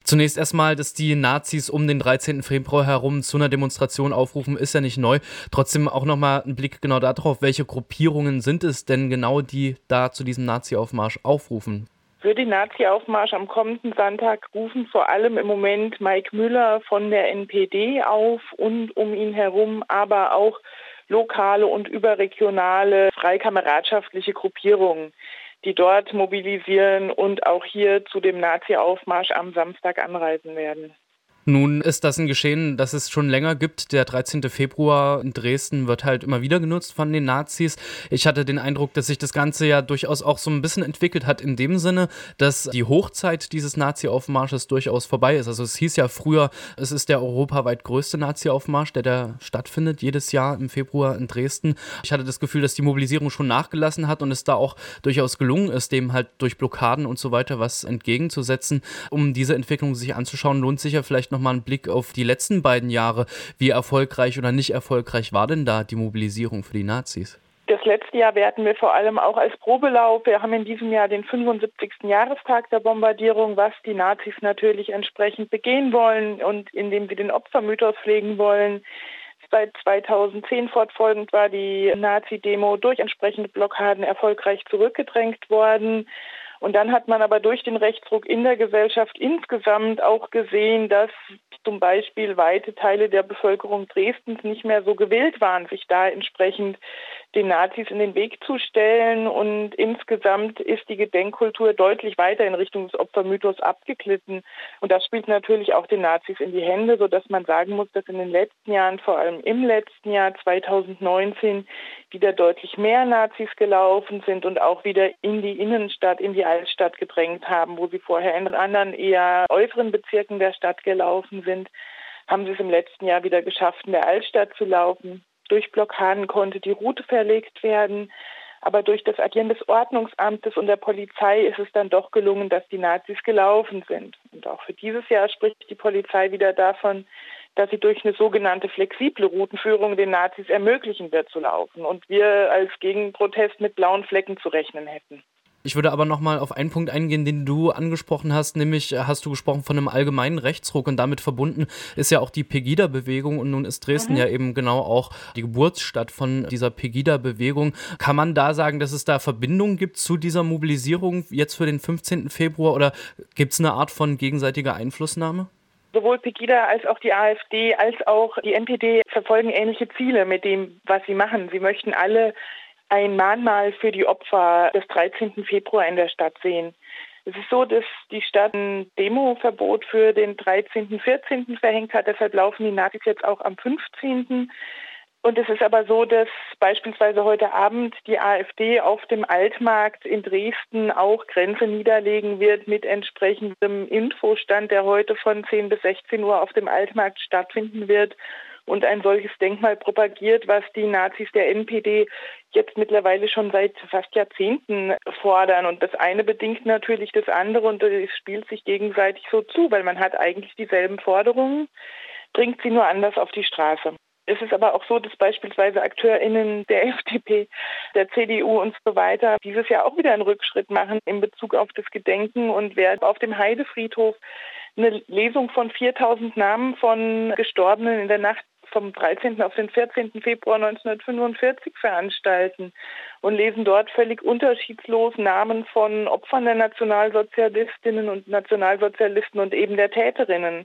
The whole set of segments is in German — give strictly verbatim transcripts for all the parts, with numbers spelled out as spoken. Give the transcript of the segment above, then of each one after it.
Zunächst erstmal, dass die Nazis um den dreizehnten Februar herum zu einer Demonstration aufrufen, ist ja nicht neu. Trotzdem auch nochmal ein Blick genau darauf, welche Gruppierungen sind es denn genau, die da zu diesem Nazi-Aufmarsch aufrufen? Für den Nazi-Aufmarsch am kommenden Sonntag rufen vor allem im Moment Mike Müller von der N P D auf und um ihn herum, aber auch lokale und überregionale freikameradschaftliche Gruppierungen, die dort mobilisieren und auch hier zu dem Nazi-Aufmarsch am Samstag anreisen werden. Nun ist das ein Geschehen, das es schon länger gibt. Der dreizehnte Februar in Dresden wird halt immer wieder genutzt von den Nazis. Ich hatte den Eindruck, dass sich das Ganze ja durchaus auch so ein bisschen entwickelt hat in dem Sinne, dass die Hochzeit dieses Nazi-Aufmarsches durchaus vorbei ist. Also es hieß ja früher, es ist der europaweit größte Nazi-Aufmarsch, der da stattfindet, jedes Jahr im Februar in Dresden. Ich hatte das Gefühl, dass die Mobilisierung schon nachgelassen hat und es da auch durchaus gelungen ist, dem halt durch Blockaden und so weiter was entgegenzusetzen. Um diese Entwicklung sich anzuschauen, lohnt sich ja vielleicht noch mal einen Blick auf die letzten beiden Jahre. Wie erfolgreich oder nicht erfolgreich war denn da die Mobilisierung für die Nazis? Das letzte Jahr werten wir vor allem auch als Probelauf. Wir haben in diesem Jahr den fünfundsiebzigsten Jahrestag der Bombardierung, was die Nazis natürlich entsprechend begehen wollen und indem sie den Opfermythos pflegen wollen. Seit zweitausendzehn fortfolgend war die Nazi-Demo durch entsprechende Blockaden erfolgreich zurückgedrängt worden. Und dann hat man aber durch den Rechtsruck in der Gesellschaft insgesamt auch gesehen, dass zum Beispiel weite Teile der Bevölkerung Dresdens nicht mehr so gewillt waren, sich da entsprechend den Nazis in den Weg zu stellen. Und insgesamt ist die Gedenkkultur deutlich weiter in Richtung des Opfermythos abgeglitten. Und das spielt natürlich auch den Nazis in die Hände, sodass man sagen muss, dass in den letzten Jahren, vor allem im letzten Jahr zweitausendneunzehn, wieder deutlich mehr Nazis gelaufen sind und auch wieder in die Innenstadt, in die Altstadt gedrängt haben, wo sie vorher in anderen eher äußeren Bezirken der Stadt gelaufen sind, haben sie es im letzten Jahr wieder geschafft, in der Altstadt zu laufen. Durch Blockaden konnte die Route verlegt werden, aber durch das Agieren des Ordnungsamtes und der Polizei ist es dann doch gelungen, dass die Nazis gelaufen sind. Und auch für dieses Jahr spricht die Polizei wieder davon, dass sie durch eine sogenannte flexible Routenführung den Nazis ermöglichen wird zu laufen und wir als Gegenprotest mit blauen Flecken zu rechnen hätten. Ich würde aber nochmal auf einen Punkt eingehen, den du angesprochen hast, nämlich hast du gesprochen von einem allgemeinen Rechtsruck und damit verbunden ist ja auch die Pegida-Bewegung und nun ist Dresden mhm. ja eben genau auch die Geburtsstadt von dieser Pegida-Bewegung. Kann man da sagen, dass es da Verbindungen gibt zu dieser Mobilisierung jetzt für den fünfzehnten Februar oder gibt es eine Art von gegenseitiger Einflussnahme? Sowohl Pegida als auch die AfD als auch die N P D verfolgen ähnliche Ziele mit dem, was sie machen. Sie möchten alle ein Mahnmal für die Opfer des dreizehnten Februar in der Stadt sehen. Es ist so, dass die Stadt ein Demoverbot für den dreizehnten, vierzehnten verhängt hat. Deshalb laufen die Nazis jetzt auch am fünfzehnten Und es ist aber so, dass beispielsweise heute Abend die AfD auf dem Altmarkt in Dresden auch Grenze niederlegen wird mit entsprechendem Infostand, der heute von zehn bis sechzehn Uhr auf dem Altmarkt stattfinden wird und ein solches Denkmal propagiert, was die Nazis der N P D jetzt mittlerweile schon seit fast Jahrzehnten fordern. Und das eine bedingt natürlich das andere und es spielt sich gegenseitig so zu, weil man hat eigentlich dieselben Forderungen, bringt sie nur anders auf die Straße. Es ist aber auch so, dass beispielsweise AkteurInnen der F D P, der C D U und so weiter dieses Jahr auch wieder einen Rückschritt machen in Bezug auf das Gedenken und werden auf dem Heidefriedhof eine Lesung von viertausend Namen von Gestorbenen in der Nacht vom dreizehnten auf den vierzehnten Februar neunzehnhundertfünfundvierzig veranstalten und lesen dort völlig unterschiedslos Namen von Opfern der Nationalsozialistinnen und Nationalsozialisten und eben der Täterinnen.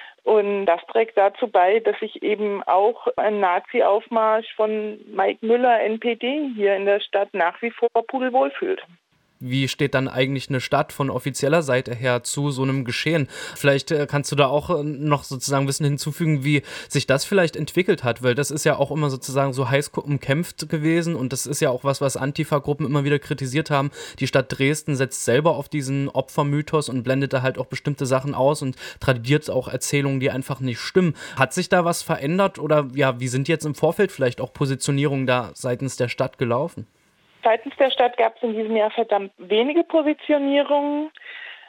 Und das trägt dazu bei, dass sich eben auch ein Nazi-Aufmarsch von Mike Müller, N P D, hier in der Stadt nach wie vor pudelwohl fühlt. Wie steht dann eigentlich eine Stadt von offizieller Seite her zu so einem Geschehen? Vielleicht äh, kannst du da auch äh, noch sozusagen ein bisschen hinzufügen, wie sich das vielleicht entwickelt hat, weil das ist ja auch immer sozusagen so heiß umkämpft gewesen und das ist ja auch was, was Antifa-Gruppen immer wieder kritisiert haben. Die Stadt Dresden setzt selber auf diesen Opfermythos und blendet da halt auch bestimmte Sachen aus und tradiert auch Erzählungen, die einfach nicht stimmen. Hat sich da was verändert oder ja, wie sind jetzt im Vorfeld vielleicht auch Positionierungen da seitens der Stadt gelaufen? Seitens der Stadt gab es in diesem Jahr verdammt wenige Positionierungen.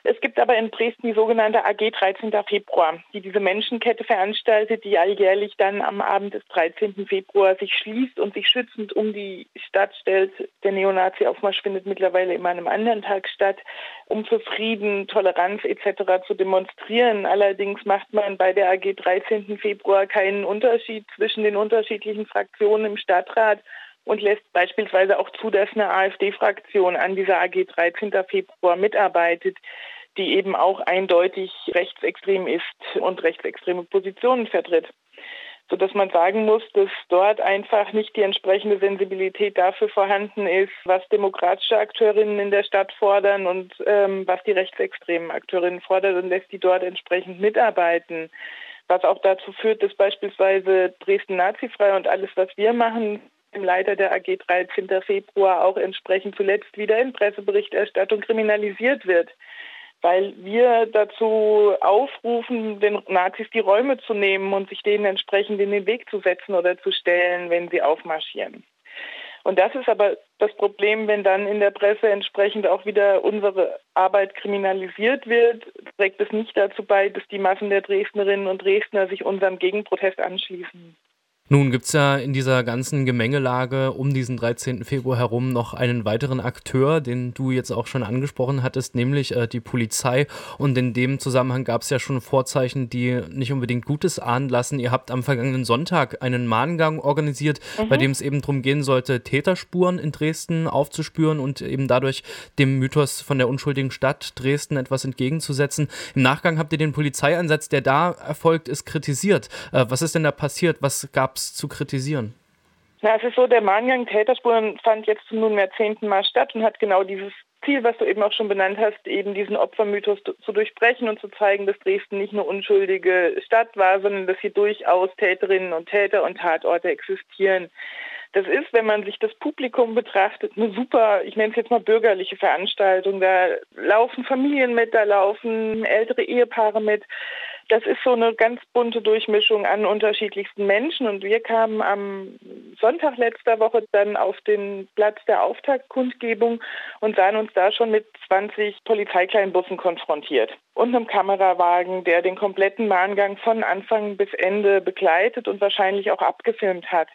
Es gibt aber in Dresden die sogenannte A G dreizehnten Februar, die diese Menschenkette veranstaltet, die alljährlich dann am Abend des dreizehnten Februar sich schließt und sich schützend um die Stadt stellt. Der Neonazi-Aufmarsch findet mittlerweile immer an einem anderen Tag statt, um für Frieden, Toleranz et cetera zu demonstrieren. Allerdings macht man bei der A G dreizehnten Februar keinen Unterschied zwischen den unterschiedlichen Fraktionen im Stadtrat und lässt beispielsweise auch zu, dass eine AfD-Fraktion an dieser A G dreizehnten Februar mitarbeitet, die eben auch eindeutig rechtsextrem ist und rechtsextreme Positionen vertritt. Sodass man sagen muss, dass dort einfach nicht die entsprechende Sensibilität dafür vorhanden ist, was demokratische Akteurinnen in der Stadt fordern und ähm, was die rechtsextremen Akteurinnen fordern, und lässt die dort entsprechend mitarbeiten. Was auch dazu führt, dass beispielsweise Dresden nazifrei und alles, was wir machen, im Leiter der A G dreizehnten Februar auch entsprechend zuletzt wieder in Presseberichterstattung kriminalisiert wird, weil wir dazu aufrufen, den Nazis die Räume zu nehmen und sich denen entsprechend in den Weg zu setzen oder zu stellen, wenn sie aufmarschieren. Und das ist aber das Problem, wenn dann in der Presse entsprechend auch wieder unsere Arbeit kriminalisiert wird, trägt es nicht dazu bei, dass die Massen der Dresdnerinnen und Dresdner sich unserem Gegenprotest anschließen. Nun gibt es ja in dieser ganzen Gemengelage um diesen dreizehnten Februar herum noch einen weiteren Akteur, den du jetzt auch schon angesprochen hattest, nämlich äh, die Polizei. Und in dem Zusammenhang gab es ja schon Vorzeichen, die nicht unbedingt Gutes ahnen lassen. Ihr habt am vergangenen Sonntag einen Mahngang organisiert, mhm. bei dem es eben darum gehen sollte, Täterspuren in Dresden aufzuspüren und eben dadurch dem Mythos von der unschuldigen Stadt Dresden etwas entgegenzusetzen. Im Nachgang habt ihr den Polizeieinsatz, der da erfolgt ist, kritisiert. Äh, was ist denn da passiert? Was gab zu kritisieren? Na, es ist so, der Mahngang Täterspuren fand jetzt zum nunmehr zehnten Mal statt und hat genau dieses Ziel, was du eben auch schon benannt hast, eben diesen Opfermythos zu durchbrechen und zu zeigen, dass Dresden nicht eine unschuldige Stadt war, sondern dass hier durchaus Täterinnen und Täter und Tatorte existieren. Das ist, wenn man sich das Publikum betrachtet, eine super, ich nenne es jetzt mal bürgerliche Veranstaltung. Da laufen Familien mit, da laufen ältere Ehepaare mit. Das ist so eine ganz bunte Durchmischung an unterschiedlichsten Menschen. Und wir kamen am Sonntag letzter Woche dann auf den Platz der Auftaktkundgebung und sahen uns da schon mit zwanzig Polizeikleinbussen konfrontiert und einem Kamerawagen, der den kompletten Mahngang von Anfang bis Ende begleitet und wahrscheinlich auch abgefilmt hat.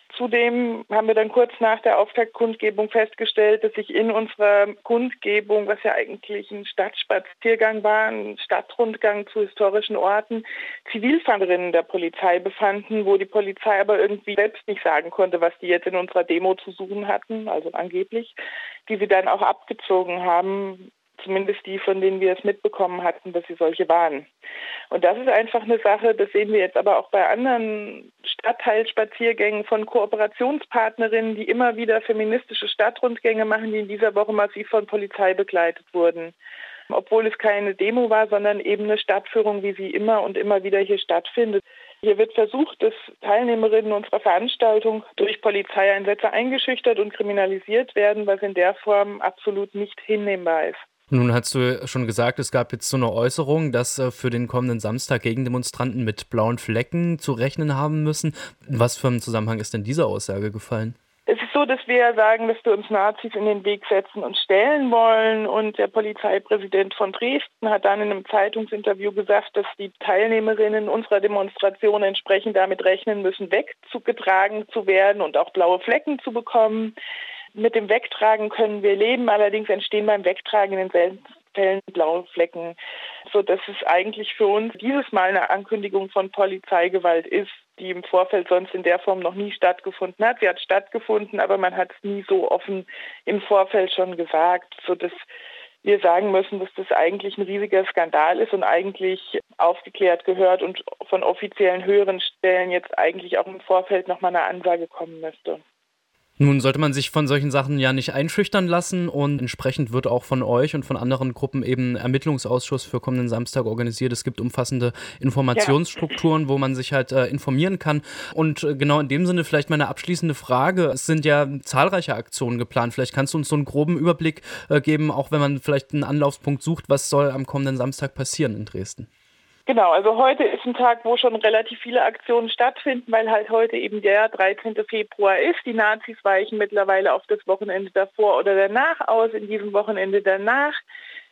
Zudem haben wir dann kurz nach der Auftaktkundgebung festgestellt, dass sich in unserer Kundgebung, was ja eigentlich ein Stadtspaziergang war, ein Stadtrundgang zu historischen Orten, Zivilfahnderinnen der Polizei befanden, wo die Polizei aber irgendwie selbst nicht sagen konnte, was die jetzt in unserer Demo zu suchen hatten, also angeblich, die sie dann auch abgezogen haben. Zumindest die, von denen wir es mitbekommen hatten, dass sie solche waren. Und das ist einfach eine Sache, das sehen wir jetzt aber auch bei anderen Stadtteilspaziergängen von Kooperationspartnerinnen, die immer wieder feministische Stadtrundgänge machen, die in dieser Woche massiv von Polizei begleitet wurden. Obwohl es keine Demo war, sondern eben eine Stadtführung, wie sie immer und immer wieder hier stattfindet. Hier wird versucht, dass Teilnehmerinnen unserer Veranstaltung durch Polizeieinsätze eingeschüchtert und kriminalisiert werden, was in der Form absolut nicht hinnehmbar ist. Nun hast du schon gesagt, es gab jetzt so eine Äußerung, dass äh, für den kommenden Samstag Gegendemonstranten mit blauen Flecken zu rechnen haben müssen. Was für ein Zusammenhang ist denn dieser Aussage gefallen? Es ist so, dass wir sagen, dass wir uns Nazis in den Weg setzen und stellen wollen. Und der Polizeipräsident von Dresden hat dann in einem Zeitungsinterview gesagt, dass die Teilnehmerinnen unserer Demonstration entsprechend damit rechnen müssen, weggetragen zu werden und auch blaue Flecken zu bekommen. Mit dem Wegtragen können wir leben, allerdings entstehen beim Wegtragen in den seltensten Fällen blaue Flecken, sodass es eigentlich für uns dieses Mal eine Ankündigung von Polizeigewalt ist, die im Vorfeld sonst in der Form noch nie stattgefunden hat. Sie hat stattgefunden, aber man hat es nie so offen im Vorfeld schon gesagt, sodass wir sagen müssen, dass das eigentlich ein riesiger Skandal ist und eigentlich aufgeklärt gehört und von offiziellen höheren Stellen jetzt eigentlich auch im Vorfeld nochmal eine Ansage kommen müsste. Nun sollte man sich von solchen Sachen ja nicht einschüchtern lassen und entsprechend wird auch von euch und von anderen Gruppen eben ein Ermittlungsausschuss für kommenden Samstag organisiert. Es gibt umfassende Informationsstrukturen, ja, wo man sich halt äh, informieren kann. Und äh, genau in dem Sinne vielleicht meine abschließende Frage. Es sind ja zahlreiche Aktionen geplant. Vielleicht kannst du uns so einen groben Überblick äh, geben, auch wenn man vielleicht einen Anlaufspunkt sucht. Was soll am kommenden Samstag passieren in Dresden? Genau, also heute ist ein Tag, wo schon relativ viele Aktionen stattfinden, weil halt heute eben der dreizehnte Februar ist. Die Nazis weichen mittlerweile auf das Wochenende davor oder danach aus, in diesem Wochenende danach.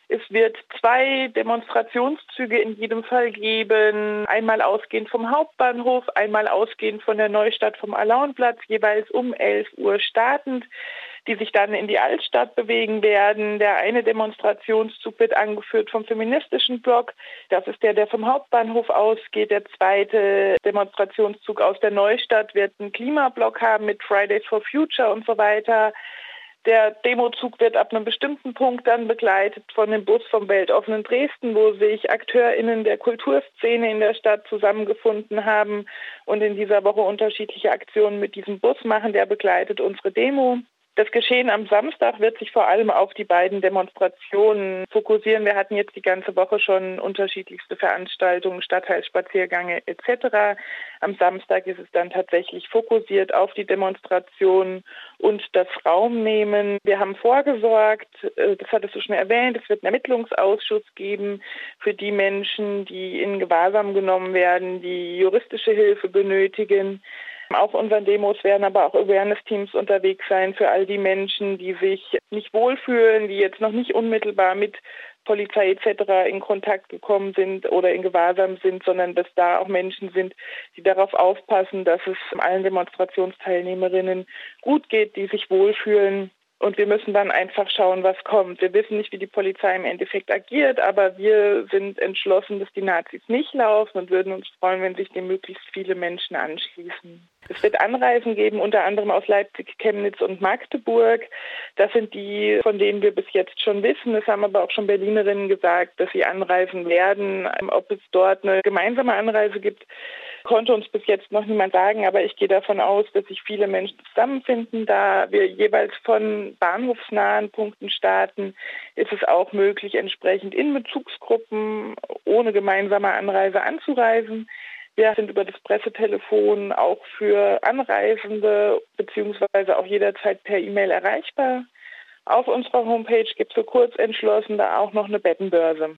Es wird zwei Demonstrationszüge in jedem Fall geben, einmal ausgehend vom Hauptbahnhof, einmal ausgehend von der Neustadt vom Alaunplatz, jeweils um elf Uhr startend, die sich dann in die Altstadt bewegen werden. Der eine Demonstrationszug wird angeführt vom feministischen Block. Das ist der, der vom Hauptbahnhof ausgeht. Der zweite Demonstrationszug aus der Neustadt wird einen Klimablock haben mit Fridays for Future und so weiter. Der Demozug wird ab einem bestimmten Punkt dann begleitet von dem Bus vom Weltoffenen Dresden, wo sich AkteurInnen der Kulturszene in der Stadt zusammengefunden haben und in dieser Woche unterschiedliche Aktionen mit diesem Bus machen. Der begleitet unsere Demo. Das Geschehen am Samstag wird sich vor allem auf die beiden Demonstrationen fokussieren. Wir hatten jetzt die ganze Woche schon unterschiedlichste Veranstaltungen, Stadtteilspaziergänge et cetera. Am Samstag ist es dann tatsächlich fokussiert auf die Demonstrationen und das Raumnehmen. Wir haben vorgesorgt, das hattest du schon erwähnt, es wird einen Ermittlungsausschuss geben für die Menschen, die in Gewahrsam genommen werden, die juristische Hilfe benötigen. Auf unseren Demos werden aber auch Awareness-Teams unterwegs sein für all die Menschen, die sich nicht wohlfühlen, die jetzt noch nicht unmittelbar mit Polizei et cetera in Kontakt gekommen sind oder in Gewahrsam sind, sondern dass da auch Menschen sind, die darauf aufpassen, dass es allen Demonstrationsteilnehmerinnen gut geht, die sich wohlfühlen. Und wir müssen dann einfach schauen, was kommt. Wir wissen nicht, wie die Polizei im Endeffekt agiert, aber wir sind entschlossen, dass die Nazis nicht laufen und würden uns freuen, wenn sich dem möglichst viele Menschen anschließen. Es wird Anreisen geben, unter anderem aus Leipzig, Chemnitz und Magdeburg. Das sind die, von denen wir bis jetzt schon wissen. Es haben aber auch schon Berlinerinnen gesagt, dass sie anreisen werden. Ob es dort eine gemeinsame Anreise gibt, konnte uns bis jetzt noch niemand sagen, aber ich gehe davon aus, dass sich viele Menschen zusammenfinden. Da wir jeweils von bahnhofsnahen Punkten starten, ist es auch möglich, entsprechend in Bezugsgruppen ohne gemeinsame Anreise anzureisen. Wir sind über das Pressetelefon auch für Anreisende beziehungsweise auch jederzeit per E-Mail erreichbar. Auf unserer Homepage gibt es für Kurzentschlossene auch noch eine Bettenbörse.